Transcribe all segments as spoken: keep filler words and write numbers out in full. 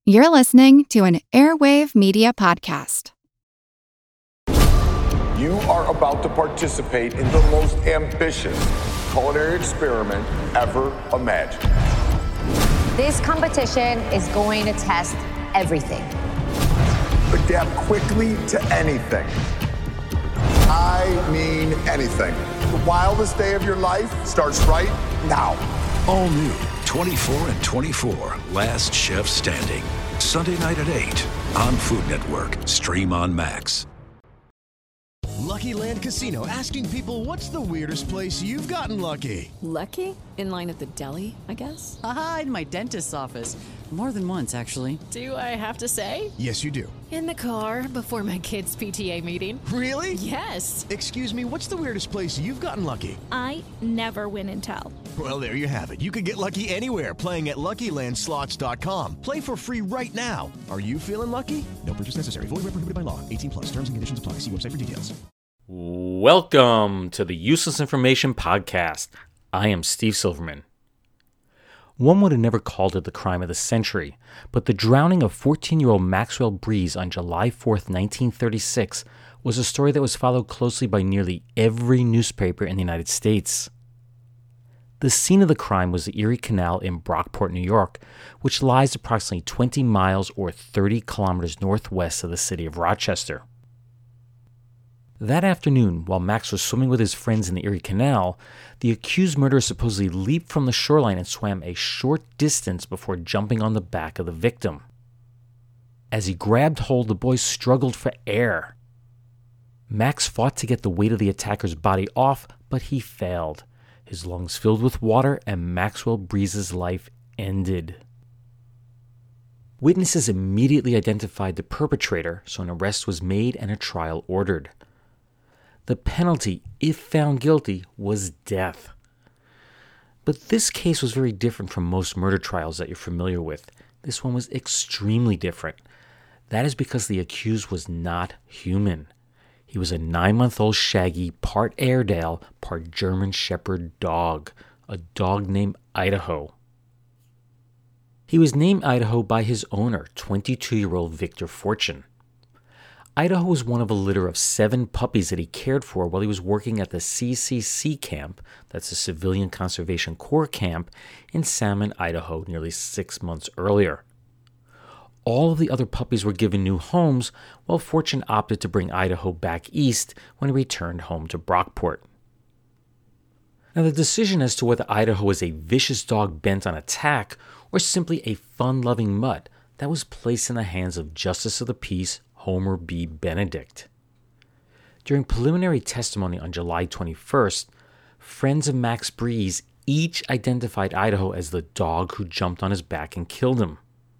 You're listening to an Airwave Media Podcast. You are about to participate in the most ambitious culinary experiment ever imagined. This competition is going to test everything. Adapt quickly to anything. I mean anything. The wildest day of your life starts right now. All new, twenty-four and twenty-four, Last Chef Standing. Sunday night at eight on Food Network. Stream on Max. Lucky Land Casino, asking people, what's the weirdest place you've gotten lucky? Lucky? In line at the deli, I guess? Aha, in my dentist's office. More than once, actually. Do I have to say? Yes, you do. In the car before my kids' P T A meeting. Really? Yes. Excuse me, what's the weirdest place you've gotten lucky? I never win and tell. Well, there you have it. You can get lucky anywhere, playing at Lucky Land Slots dot com. Play for free right now. Are you feeling lucky? No purchase necessary. Void where prohibited by law. eighteen plus. Terms and conditions apply. See website for details. Welcome to the Useless Information Podcast. I am Steve Silverman. One would have never called it the crime of the century, but the drowning of fourteen-year-old Maxwell Breeze on July fourth, nineteen thirty-six was a story that was followed closely by nearly every newspaper in the United States. The scene of the crime was the Erie Canal in Brockport, New York, which lies approximately twenty miles or thirty kilometers northwest of the city of Rochester. That afternoon, while Max was swimming with his friends in the Erie Canal, the accused murderer supposedly leaped from the shoreline and swam a short distance before jumping on the back of the victim. As he grabbed hold, the boy struggled for air. Max fought to get the weight of the attacker's body off, but he failed. His lungs filled with water, and Maxwell Breeze's life ended. Witnesses immediately identified the perpetrator, so an arrest was made and a trial ordered. The penalty, if found guilty, was death. But this case was very different from most murder trials that you're familiar with. This one was extremely different. That is because the accused was not human. He was a nine-month-old shaggy, part Airedale, part German Shepherd dog, a dog named Idaho. He was named Idaho by his owner, twenty-two-year-old Victor Fortune. Idaho was one of a litter of seven puppies that he cared for while he was working at the C C C camp, that's the Civilian Conservation Corps camp, in Salmon, Idaho, nearly six months earlier. All of the other puppies were given new homes, while Fortune opted to bring Idaho back east when he returned home to Brockport. Now, the decision as to whether Idaho was a vicious dog bent on attack or simply a fun-loving mutt, that was placed in the hands of Justice of the Peace Homer B. Benedict. During preliminary testimony on July twenty-first, friends of Max Breeze each identified Idaho as the dog who jumped on his back and killed him.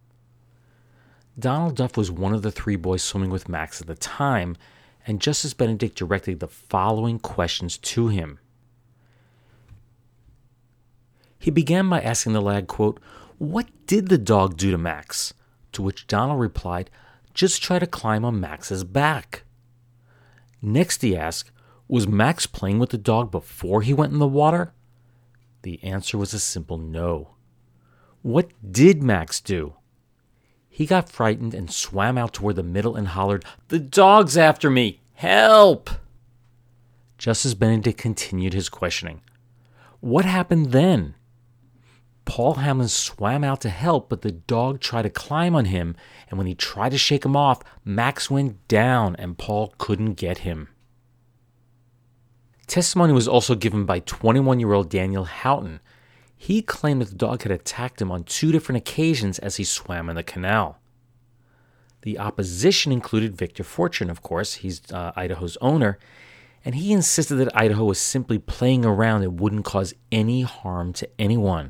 Donald Duff was one of the three boys swimming with Max at the time, and Justice Benedict directed the following questions to him. He began by asking the lad, quote, "What did the dog do to Max?" To which Donald replied, "Just try to climb on Max's back." Next he asked, "Was Max playing with the dog before he went in the water?" The answer was a simple no. "What did Max do?" He got frightened and swam out toward the middle and hollered, "The dog's after me! Help!" Justice Benedict continued his questioning. "What happened then?" Paul Hamlin swam out to help, but the dog tried to climb on him, and when he tried to shake him off, Max went down and Paul couldn't get him. Testimony was also given by twenty-one-year-old Daniel Houghton. He claimed that the dog had attacked him on two different occasions as he swam in the canal. The opposition included Victor Fortune, of course. He's uh, Idaho's owner, and he insisted that Idaho was simply playing around and wouldn't cause any harm to anyone.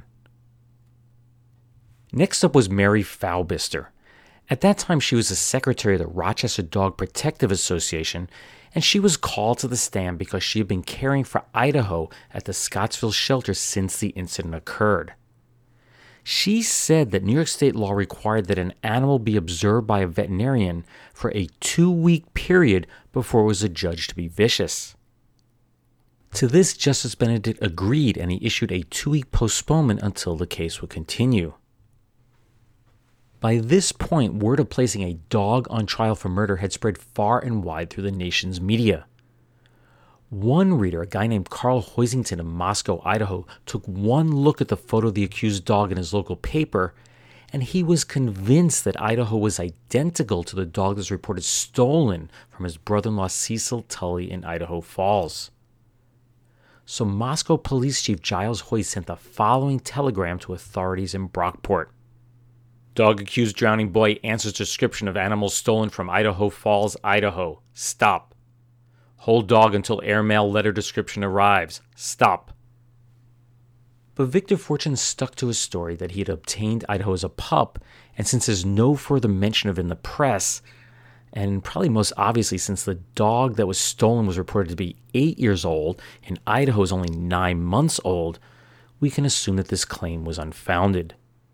Next up was Mary Foulbister. At that time, she was the secretary of the Rochester Dog Protective Association, and she was called to the stand because she had been caring for Idaho at the Scottsville shelter since the incident occurred. She said that New York state law required that an animal be observed by a veterinarian for a two-week period before it was adjudged to be vicious. To this, Justice Benedict agreed, and he issued a two-week postponement until the case would continue. By this point, word of placing a dog on trial for murder had spread far and wide through the nation's media. One reader, a guy named Carl Hoisington of Moscow, Idaho, took one look at the photo of the accused dog in his local paper, and he was convinced that Idaho was identical to the dog that was reported stolen from his brother-in-law Cecil Tully in Idaho Falls. So Moscow Police Chief Giles Hoyt sent the following telegram to authorities in Brockport. Dog accused drowning boy answers description of animal stolen from Idaho Falls, Idaho. Stop. Hold dog until airmail letter description arrives. Stop. But Victor Fortune stuck to his story that he had obtained Idaho as a pup, and since there's no further mention of it in the press, and probably most obviously since the dog that was stolen was reported to be eight years old and Idaho is only nine months old, we can assume that this claim was unfounded.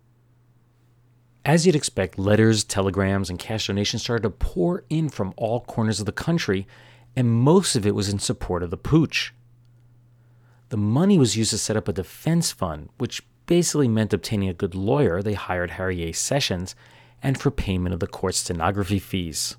As you'd expect, letters, telegrams, and cash donations started to pour in from all corners of the country, and most of it was in support of the pooch. The money was used to set up a defense fund, which basically meant obtaining a good lawyer. They hired Harry A. Sessions, and for payment of the court stenography fees.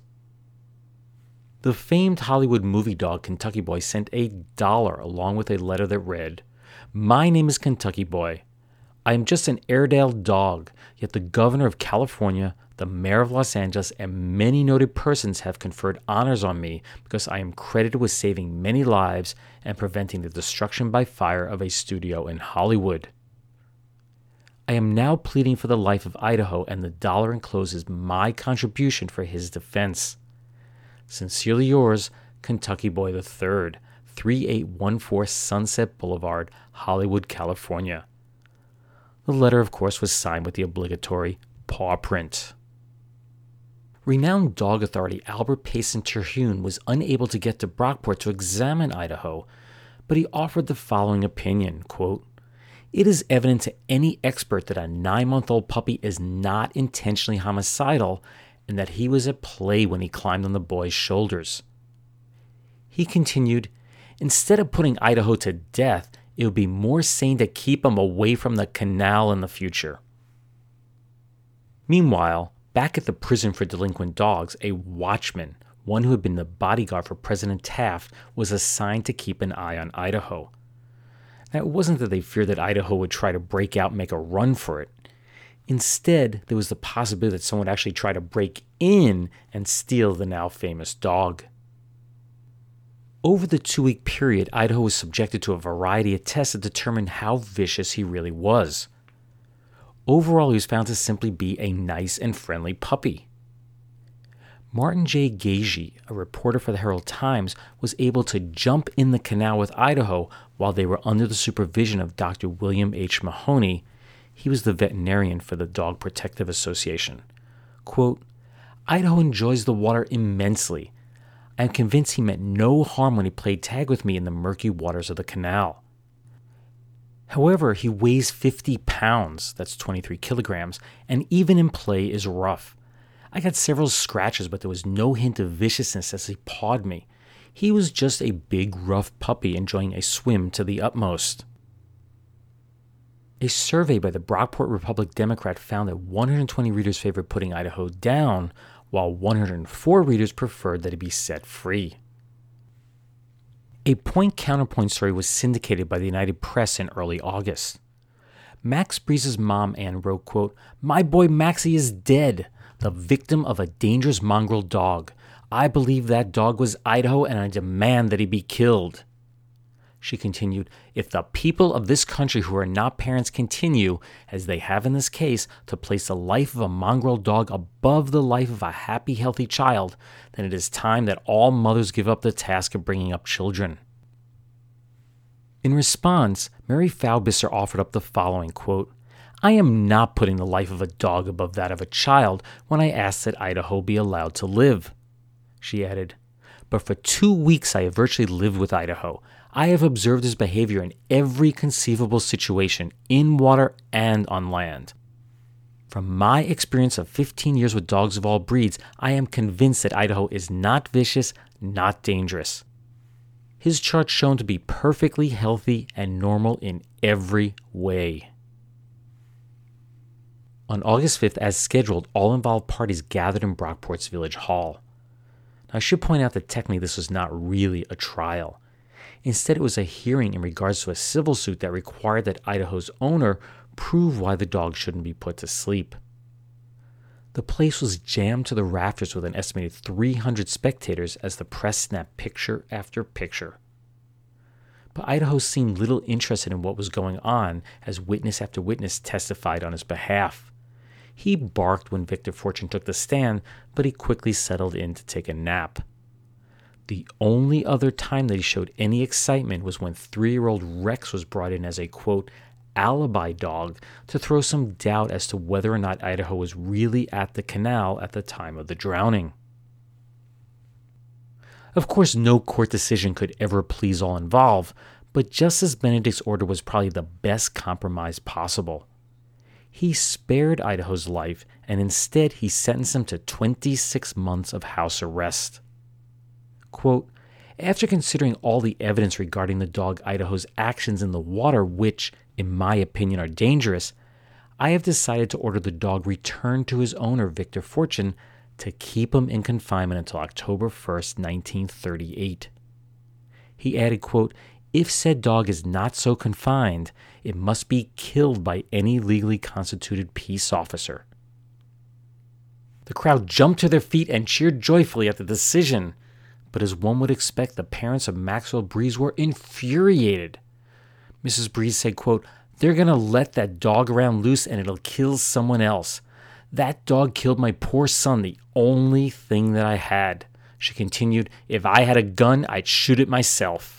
The famed Hollywood movie dog Kentucky Boy sent a dollar along with a letter that read, "My name is Kentucky Boy. I am just an Airedale dog, yet the governor of California, the mayor of Los Angeles, and many noted persons have conferred honors on me because I am credited with saving many lives and preventing the destruction by fire of a studio in Hollywood. I am now pleading for the life of Idaho, and the dollar enclosed is my contribution for his defense. Sincerely yours, Kentucky Boy the third, thirty-eight fourteen Sunset Boulevard, Hollywood, California." The letter, of course, was signed with the obligatory paw print. Renowned dog authority Albert Payson Terhune was unable to get to Brockport to examine Idaho, but he offered the following opinion, quote, "It is evident to any expert that a nine-month-old puppy is not intentionally homicidal and that he was at play when he climbed on the boy's shoulders." He continued, "Instead of putting Idaho to death, it would be more sane to keep him away from the canal in the future." Meanwhile, back at the prison for delinquent dogs, a watchman, one who had been the bodyguard for President Taft, was assigned to keep an eye on Idaho. Now, it wasn't that they feared that Idaho would try to break out and make a run for it. Instead, there was the possibility that someone would actually try to break in and steal the now famous dog. Over the two-week period, Idaho was subjected to a variety of tests to determine how vicious he really was. Overall, he was found to simply be a nice and friendly puppy. Martin J. Gagey, a reporter for the Herald Times, was able to jump in the canal with Idaho while they were under the supervision of Doctor William H. Mahoney. He was the veterinarian for the Dog Protective Association. Quote, "Idaho enjoys the water immensely. I am convinced he meant no harm when he played tag with me in the murky waters of the canal. However, he weighs fifty pounds, that's twenty-three kilograms, and even in play is rough. I got several scratches, but there was no hint of viciousness as he pawed me. He was just a big, rough puppy enjoying a swim to the utmost." A survey by the Brockport Republic Democrat found that one hundred twenty readers favored putting Idaho down, while one hundred four readers preferred that it be set free. A point-counterpoint story was syndicated by the United Press in early August. Max Breeze's mom, Ann, wrote, quote, "My boy Maxie is dead, the victim of a dangerous mongrel dog. I believe that dog was Idaho, and I demand that he be killed." She continued, "If the people of this country who are not parents continue, as they have in this case, to place the life of a mongrel dog above the life of a happy, healthy child, then it is time that all mothers give up the task of bringing up children." In response, Mary Faubisser offered up the following, quote, "I am not putting the life of a dog above that of a child when I ask that Idaho be allowed to live." She added, "But for two weeks I have virtually lived with Idaho. I have observed his behavior in every conceivable situation, in water and on land. From my experience of fifteen years with dogs of all breeds, I am convinced that Idaho is not vicious, not dangerous. His chart's shown to be perfectly healthy and normal in every way." On August fifth, as scheduled, all involved parties gathered in Brockport's Village Hall. Now, I should point out that technically this was not really a trial. Instead, it was a hearing in regards to a civil suit that required that Idaho's owner prove why the dog shouldn't be put to sleep. The place was jammed to the rafters with an estimated three hundred spectators as the press snapped picture after picture. But Idaho seemed little interested in what was going on as witness after witness testified on his behalf. He barked when Victor Fortune took the stand, but he quickly settled in to take a nap. The only other time that he showed any excitement was when three-year-old Rex was brought in as a, quote, alibi dog to throw some doubt as to whether or not Idaho was really at the canal at the time of the drowning. Of course, no court decision could ever please all involved, but Justice Benedict's order was probably the best compromise possible. He spared Idaho's life, and instead he sentenced him to twenty-six months of house arrest. Quote, after considering all the evidence regarding the dog Idaho's actions in the water, which, in my opinion, are dangerous, I have decided to order the dog returned to his owner, Victor Fortune, to keep him in confinement until October first, nineteen thirty-eight. He added, quote, if said dog is not so confined, it must be killed by any legally constituted peace officer. The crowd jumped to their feet and cheered joyfully at the decision, but as one would expect, the parents of Maxwell Breeze were infuriated. Missus Breeze said, quote, they're going to let that dog around loose and it'll kill someone else. That dog killed my poor son, the only thing that I had. She continued, if I had a gun, I'd shoot it myself.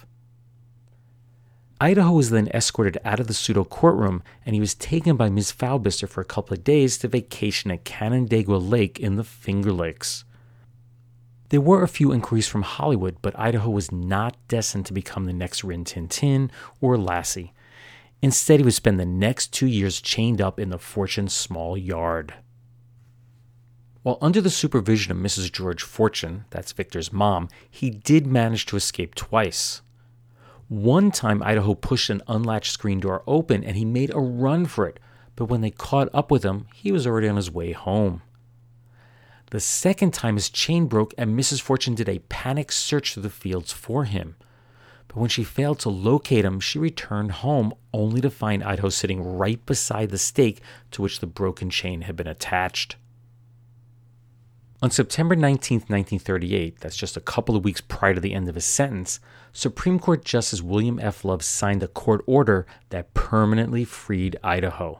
Idaho was then escorted out of the pseudo courtroom, and he was taken by Miz Falbister for a couple of days to vacation at Canandaigua Lake in the Finger Lakes. There were a few inquiries from Hollywood, but Idaho was not destined to become the next Rin Tin Tin or Lassie. Instead, he would spend the next two years chained up in the Fortune small yard. While under the supervision of Missus George Fortune, that's Victor's mom, he did manage to escape twice. One time, Idaho pushed an unlatched screen door open and he made a run for it, but when they caught up with him, he was already on his way home. The second time, his chain broke and Missus Fortune did a panicked search through the fields for him. But when she failed to locate him, she returned home only to find Idaho sitting right beside the stake to which the broken chain had been attached. On September nineteenth, nineteen thirty-eight, that's just a couple of weeks prior to the end of his sentence, Supreme Court Justice William F. Love signed a court order that permanently freed Idaho.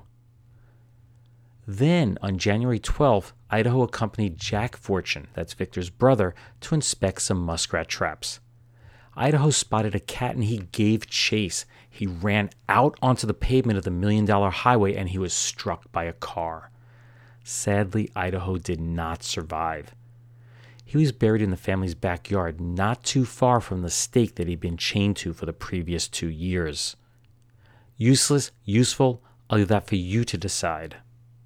Then, on January twelfth, Idaho accompanied Jack Fortune, that's Victor's brother, to inspect some muskrat traps. Idaho spotted a cat and he gave chase. He ran out onto the pavement of the Million Dollar Highway and he was struck by a car. Sadly, Idaho did not survive. He was buried in the family's backyard, not too far from the stake that he'd been chained to for the previous two years. Useless, useful, I'll leave that for you to decide.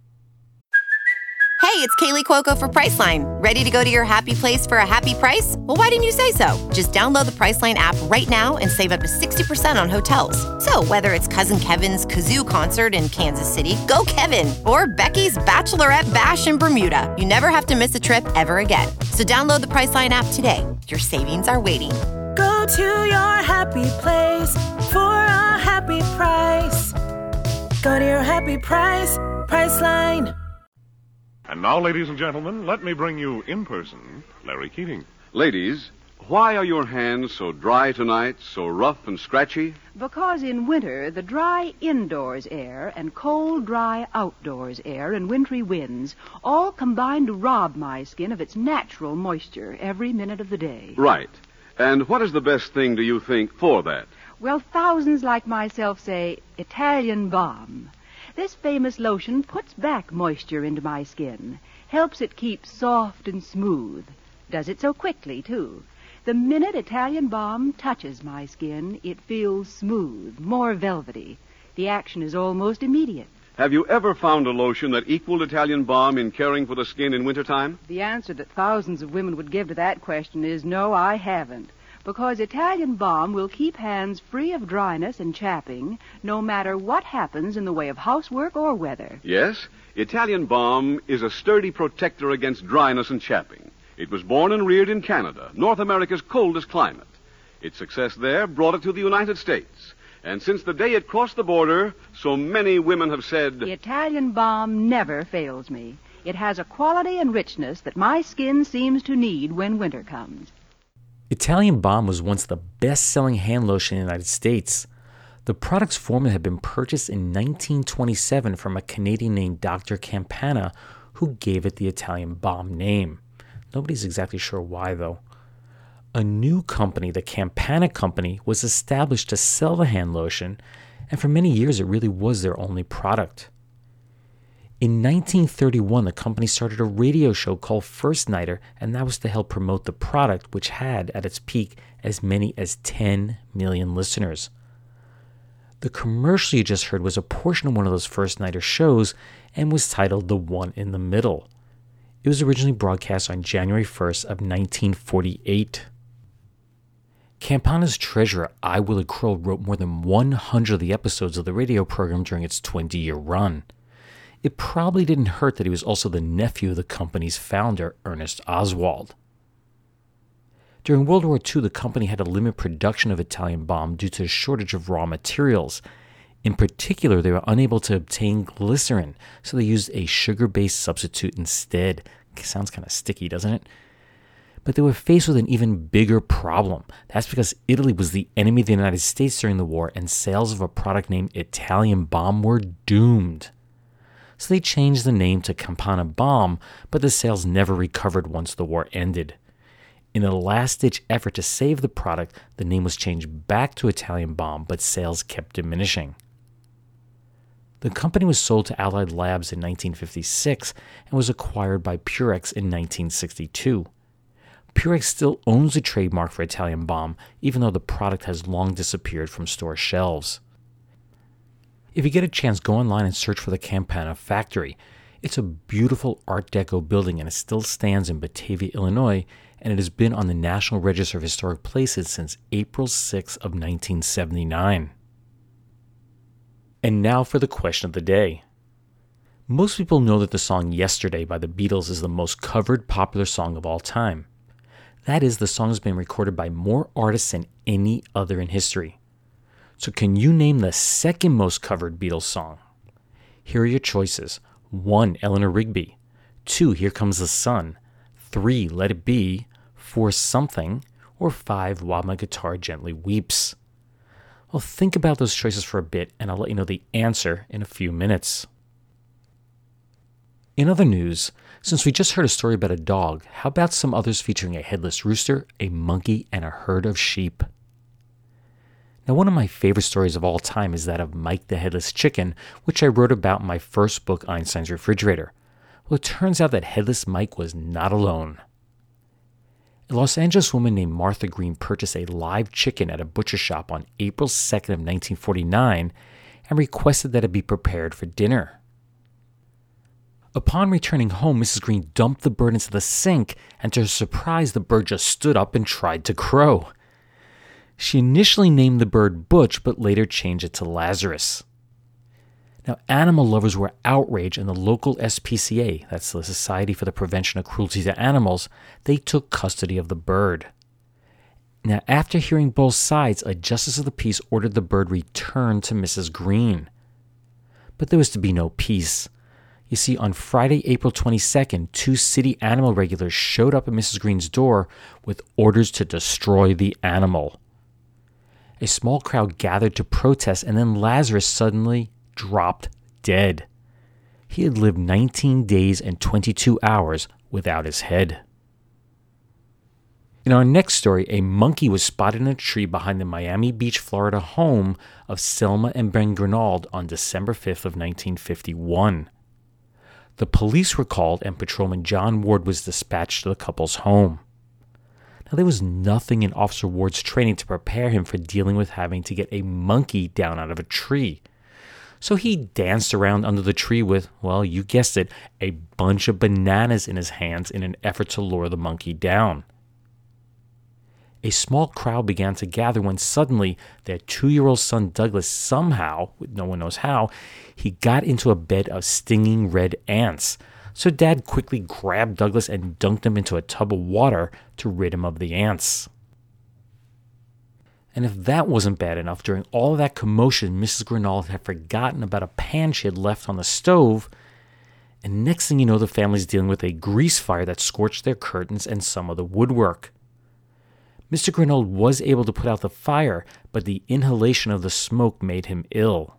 Hey, it's Kaylee Cuoco for Priceline. Ready to go to your happy place for a happy price? Well, why didn't you say so? Just download the Priceline app right now and save up to sixty percent on hotels. So whether it's Cousin Kevin's Kazoo Concert in Kansas City, go Kevin, or Becky's Bachelorette Bash in Bermuda, you never have to miss a trip ever again. So download the Priceline app today. Your savings are waiting. Go to your happy place for a happy price. Go to your happy price, Priceline. And now, ladies and gentlemen, let me bring you in person, Larry Keating. Ladies, why are your hands so dry tonight, so rough and scratchy? Because in winter, the dry indoors air and cold, dry outdoors air and wintry winds all combine to rob my skin of its natural moisture every minute of the day. Right. And what is the best thing, do you think, for that? Well, thousands like myself say Italian Balm. This famous lotion puts back moisture into my skin, helps it keep soft and smooth, does it so quickly, too. The minute Italian Balm touches my skin, it feels smooth, more velvety. The action is almost immediate. Have you ever found a lotion that equaled Italian Balm in caring for the skin in wintertime? The answer that thousands of women would give to that question is no, I haven't. because Italian Balm will keep hands free of dryness and chapping no matter what happens in the way of housework or weather. Yes, Italian Balm is a sturdy protector against dryness and chapping. It was born and reared in Canada, North America's coldest climate. Its success there brought it to the United States. And since the day it crossed the border, so many women have said, Italian Balm never fails me. It has a quality and richness that my skin seems to need when winter comes. Italian Balm was once the best-selling hand lotion in the United States. The product's formula had been purchased in nineteen twenty-seven from a Canadian named Doctor Campana, who gave it the Italian Balm name. Nobody's exactly sure why, though. A new company, the Campana Company, was established to sell the hand lotion, and for many years it really was their only product. In nineteen thirty-one, the company started a radio show called First Nighter, and that was to help promote the product, which had, at its peak, as many as ten million listeners. The commercial you just heard was a portion of one of those First Nighter shows and was titled The One in the Middle. It was originally broadcast on January first of nineteen forty-eight. Campana's treasurer, I. Willie Crow, wrote more than one hundred of the episodes of the radio program during its twenty-year run. It probably didn't hurt that he was also the nephew of the company's founder, Ernest Oswald. During World War Two, the company had to limit production of Italian Balm due to a shortage of raw materials. In particular, they were unable to obtain glycerin, so they used a sugar-based substitute instead. Sounds kind of sticky, doesn't it? But they were faced with an even bigger problem. That's because Italy was the enemy of the United States during the war, and sales of a product named Italian Balm were doomed. So they changed the name to Campana Balm, but the sales never recovered once the war ended. In a last-ditch effort to save the product, the name was changed back to Italian Balm, but sales kept diminishing. The company was sold to Allied Labs in nineteen fifty-six and was acquired by Purex in nineteen sixty-two. Purex still owns the trademark for Italian Balm, even though the product has long disappeared from store shelves. If you get a chance, go online and search for the Campana factory. It's a beautiful Art Deco building, and it still stands in Batavia, Illinois, and it has been on the National Register of Historic Places since April sixth of nineteen seventy-nine. And now for the question of the day. Most people know that the song Yesterday by the Beatles is the most covered popular song of all time. That is, the song has been recorded by more artists than any other in history. So can you name the second most covered Beatles song? Here are your choices. one. Eleanor Rigby. two. Here Comes the Sun. three. Let It Be. four. Something. Or five. While My Guitar Gently Weeps. Well, think about those choices for a bit, and I'll let you know the answer in a few minutes. In other news, since we just heard a story about a dog, how about some others featuring a headless rooster, a monkey, and a herd of sheep? Now, one of my favorite stories of all time is that of Mike the Headless Chicken, which I wrote about in my first book, Einstein's Refrigerator. Well, it turns out that Headless Mike was not alone. A Los Angeles woman named Martha Green purchased a live chicken at a butcher shop on April second of nineteen forty-nine and requested that it be prepared for dinner. Upon returning home, Missus Green dumped the bird into the sink, and to her surprise, the bird just stood up and tried to crow. She initially named the bird Butch, but later changed it to Lazarus. Now, animal lovers were outraged, and the local S P C A, that's the Society for the Prevention of Cruelty to Animals, they took custody of the bird. Now, after hearing both sides, a justice of the peace ordered the bird returned to Missus Green. But there was to be no peace. You see, on Friday, April twenty-second, two city animal regulars showed up at Missus Green's door with orders to destroy the animal. A small crowd gathered to protest, and then Lazarus suddenly dropped dead. He had lived nineteen days and twenty-two hours without his head. In our next story, a monkey was spotted in a tree behind the Miami Beach, Florida home of Selma and Ben Grinald on December fifth of nineteen fifty-one. The police were called, and patrolman John Ward was dispatched to the couple's home. Now, there was nothing in Officer Ward's training to prepare him for dealing with having to get a monkey down out of a tree. So he danced around under the tree with, well, you guessed it, a bunch of bananas in his hands in an effort to lure the monkey down. A small crowd began to gather when suddenly their two-year-old son Douglas somehow, no one knows how, he got into a bed of stinging red ants. So Dad quickly grabbed Douglas and dunked him into a tub of water to rid him of the ants. And if that wasn't bad enough, during all of that commotion, Missus Grinald had forgotten about a pan she had left on the stove, and next thing you know, the family's dealing with a grease fire that scorched their curtains and some of the woodwork. Mister Grinald was able to put out the fire, but the inhalation of the smoke made him ill.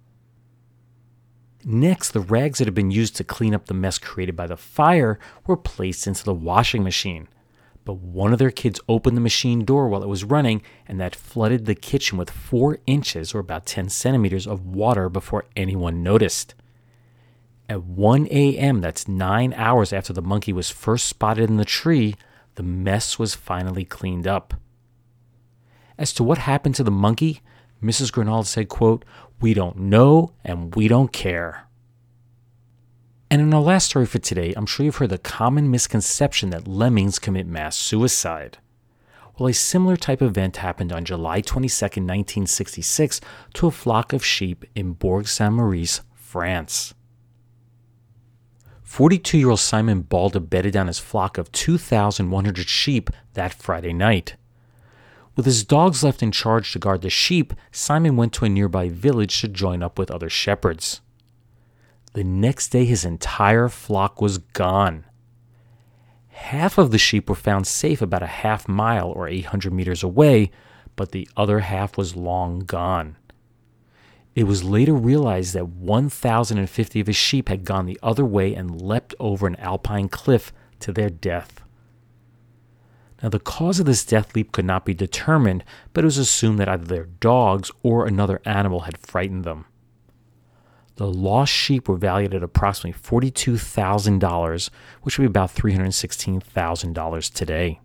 Next, the rags that had been used to clean up the mess created by the fire were placed into the washing machine. But one of their kids opened the machine door while it was running, and that flooded the kitchen with four inches, or about ten centimeters, of water before anyone noticed. At one a.m., that's nine hours after the monkey was first spotted in the tree, the mess was finally cleaned up. As to what happened to the monkey, Missus Grinald said, quote, "We don't know and we don't care." And in our last story for today, I'm sure you've heard the common misconception that lemmings commit mass suicide. Well, a similar type of event happened on July twenty-second, nineteen sixty-six, to a flock of sheep in Bourg-Saint-Maurice, France. forty-two-year-old Simon Balder bedded down his flock of two thousand one hundred sheep that Friday night. With his dogs left in charge to guard the sheep, Simon went to a nearby village to join up with other shepherds. The next day, his entire flock was gone. Half of the sheep were found safe about a half mile or eight hundred meters away, but the other half was long gone. It was later realized that one thousand fifty of his sheep had gone the other way and leapt over an alpine cliff to their death. Now, the cause of this death leap could not be determined, but it was assumed that either their dogs or another animal had frightened them. The lost sheep were valued at approximately forty-two thousand dollars, which would be about three hundred sixteen thousand dollars today.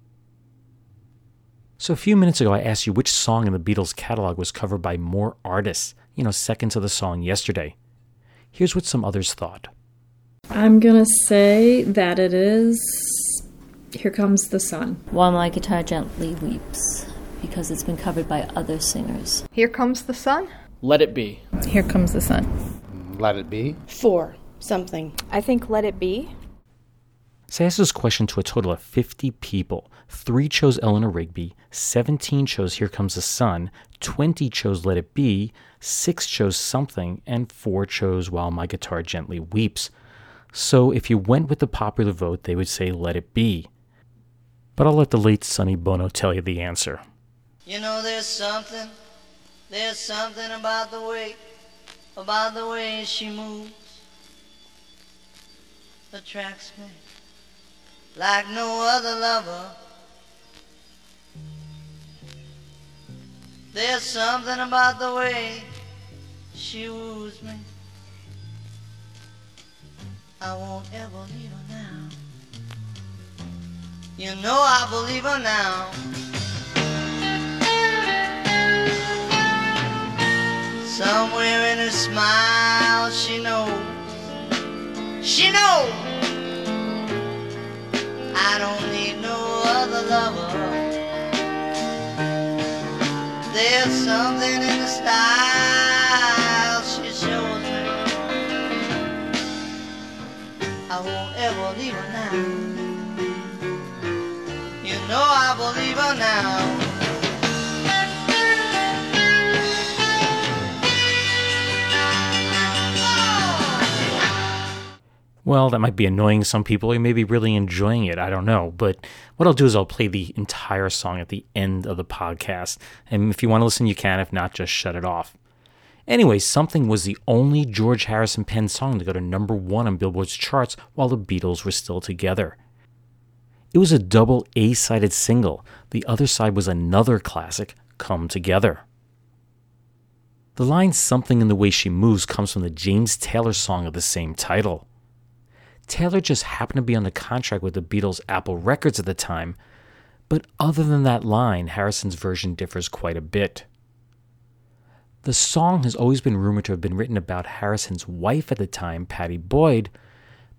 So a few minutes ago, I asked you which song in the Beatles' catalog was covered by more artists, you know, second to the song Yesterday. Here's what some others thought. I'm going to say that it is Here Comes the Sun. While My Guitar Gently Weeps, because it's been covered by other singers. Here Comes the Sun? Let It Be. Here Comes the Sun. Let It Be. Four. Something. I think Let It Be. So I asked this question to a total of fifty people. Three chose Eleanor Rigby, seventeen chose Here Comes the Sun, twenty chose Let It Be, six chose Something, and four chose While My Guitar Gently Weeps. So if you went with the popular vote, they would say Let It Be. But I'll let the late Sonny Bono tell you the answer. You know, there's something, there's something about the way, about the way she moves, attracts me like no other lover. There's something about the way she woos me. I won't ever leave her now. You know I believe her now. Somewhere in her smile she knows, she knows I don't need no other lover. There's something in the style she shows me. I won't ever leave her now. You know I believe her now. Well, that might be annoying some people. You may be really enjoying it. I don't know. But what I'll do is I'll play the entire song at the end of the podcast. And if you want to listen, you can. If not, just shut it off. Anyway, Something was the only George Harrison penned song to go to number one on Billboard's charts while the Beatles were still together. It was a double A-sided single. The other side was another classic, Come Together. The line Something in the Way She Moves comes from the James Taylor song of the same title. Taylor just happened to be on the contract with the Beatles' Apple Records at the time, but other than that line, Harrison's version differs quite a bit. The song has always been rumored to have been written about Harrison's wife at the time, Pattie Boyd,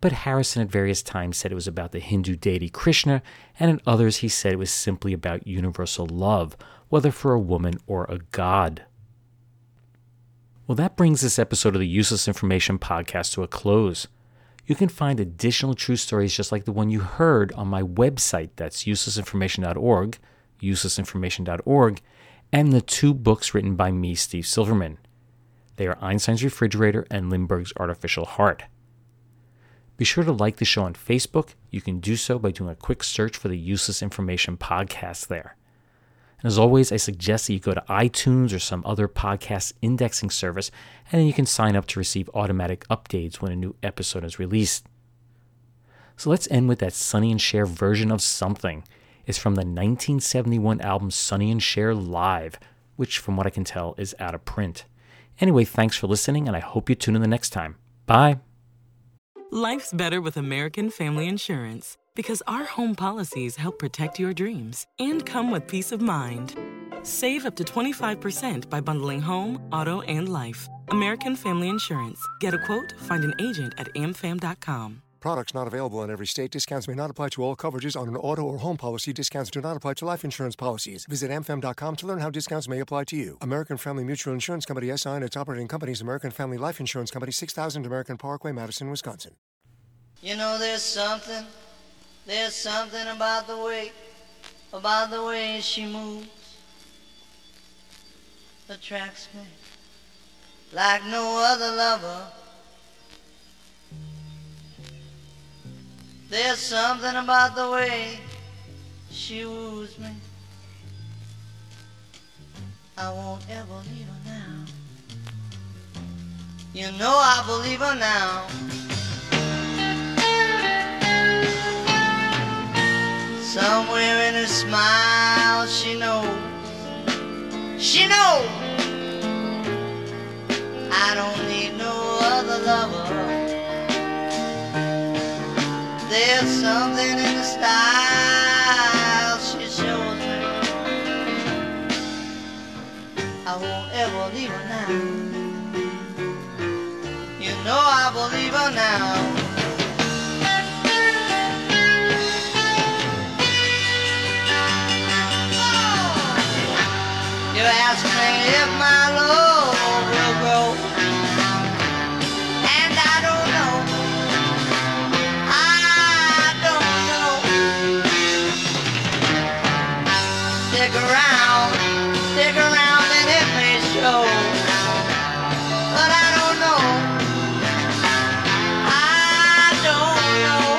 but Harrison at various times said it was about the Hindu deity Krishna, and in others he said it was simply about universal love, whether for a woman or a god. Well, that brings this episode of the Useless Information Podcast to a close. You can find additional true stories just like the one you heard on my website, that's useless information dot org, useless information dot org, and the two books written by me, Steve Silverman. They are Einstein's Refrigerator and Lindbergh's Artificial Heart. Be sure to like the show on Facebook. You can do so by doing a quick search for the Useless Information Podcast there. And as always, I suggest that you go to iTunes or some other podcast indexing service, and then you can sign up to receive automatic updates when a new episode is released. So let's end with that Sonny and Cher version of something. It's from the nineteen seventy-one album Sonny and Cher Live, which from what I can tell is out of print. Anyway, thanks for listening, and I hope you tune in the next time. Bye! Life's better with American Family Insurance because our home policies help protect your dreams and come with peace of mind. Save up to twenty-five percent by bundling home, auto, and life. American Family Insurance. Get a quote, find an agent at a m fam dot com. Products not available in every state. Discounts may not apply to all coverages on an auto or home policy. Discounts do not apply to life insurance policies. Visit a m fam dot com to learn how discounts may apply to you. American Family Mutual Insurance Company, S I and its operating companies, American Family Life Insurance Company, six thousand American Parkway, Madison, Wisconsin. You know there's something, there's something about the way, about the way she moves, attracts me like no other lover. There's something about the way she woos me. I won't ever leave her now. You know I believe her now. Somewhere in her smile she knows, she knows I don't need no other lover. There's something in the style she shows me. I won't ever leave her now. You know I believe her now. You ask me if my love will grow, and I don't know, I don't know. Stick around, stick around and it may show, but I don't know, I don't know.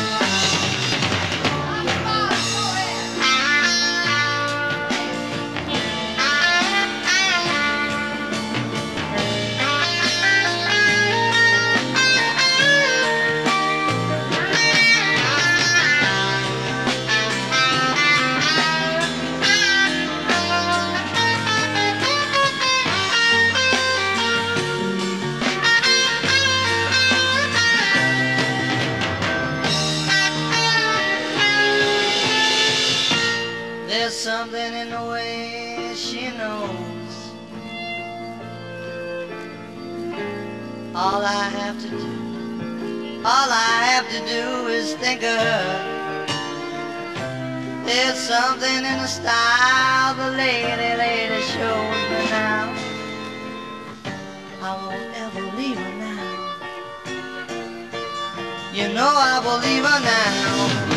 There's something in the way she knows. All I have to do, all I have to do is think of her. There's something in the style the lady, lady shows me now. I won't ever leave her now. You know I believe her now.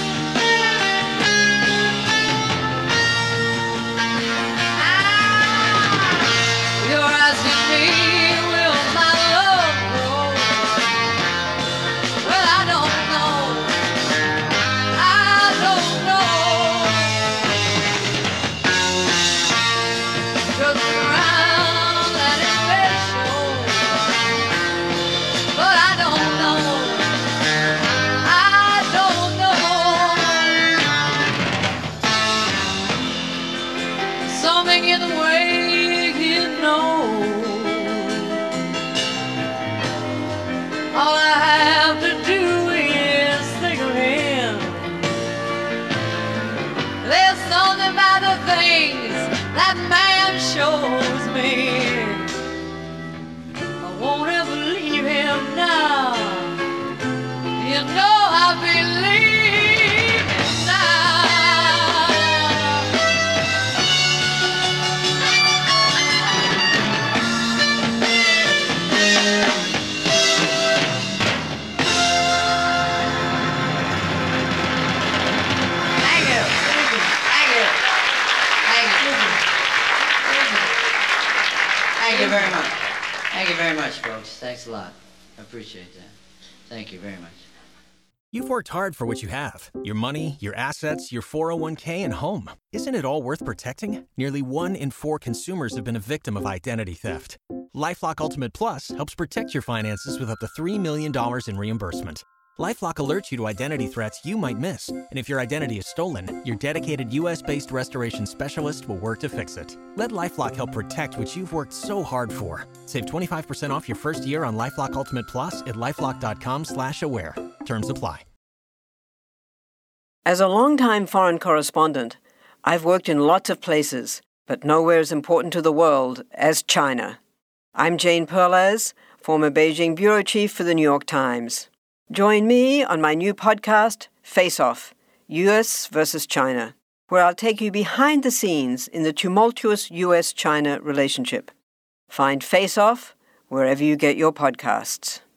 You're asking me, will my love grow? Well, I don't know. I don't know. Just around that it may show, but I don't know. I don't very much, folks. Thanks a lot. I appreciate that. Thank you very much. You've worked hard for what you have. Your money, your assets, your four oh one k, and home. Isn't it all worth protecting? Nearly one in four consumers have been a victim of identity theft. LifeLock Ultimate Plus helps protect your finances with up to three million dollars in reimbursement. LifeLock alerts you to identity threats you might miss. And if your identity is stolen, your dedicated U S based restoration specialist will work to fix it. Let LifeLock help protect what you've worked so hard for. Save twenty-five percent off your first year on LifeLock Ultimate Plus at LifeLock.com slash aware. Terms apply. As a longtime foreign correspondent, I've worked in lots of places, but nowhere as important to the world as China. I'm Jane Perlez, former Beijing bureau chief for the New York Times. Join me on my new podcast, Face Off, U S versus China, where I'll take you behind the scenes in the tumultuous U S China relationship. Find Face Off wherever you get your podcasts.